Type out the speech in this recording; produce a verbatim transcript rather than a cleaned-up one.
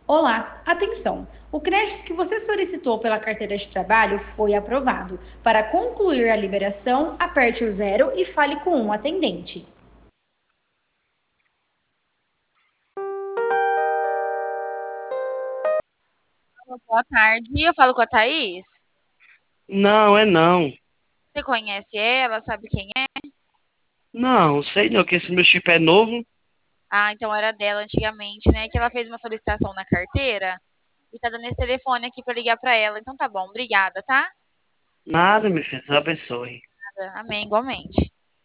Olá, atenção! O crédito que você solicitou pela carteira de trabalho foi aprovado. Para concluir a liberação, aperte o zero e fale com um atendente. Boa tarde, eu falo com a Thaís. Não, é não. Você conhece ela, sabe quem é? Não, sei não, que esse meu chip é novo. Ah, então era dela antigamente, né? Que ela fez uma solicitação na carteira e tá dando esse telefone aqui pra ligar pra ela. Então tá bom, obrigada, tá? Nada, meu filho, Deus abençoe. Amém, igualmente.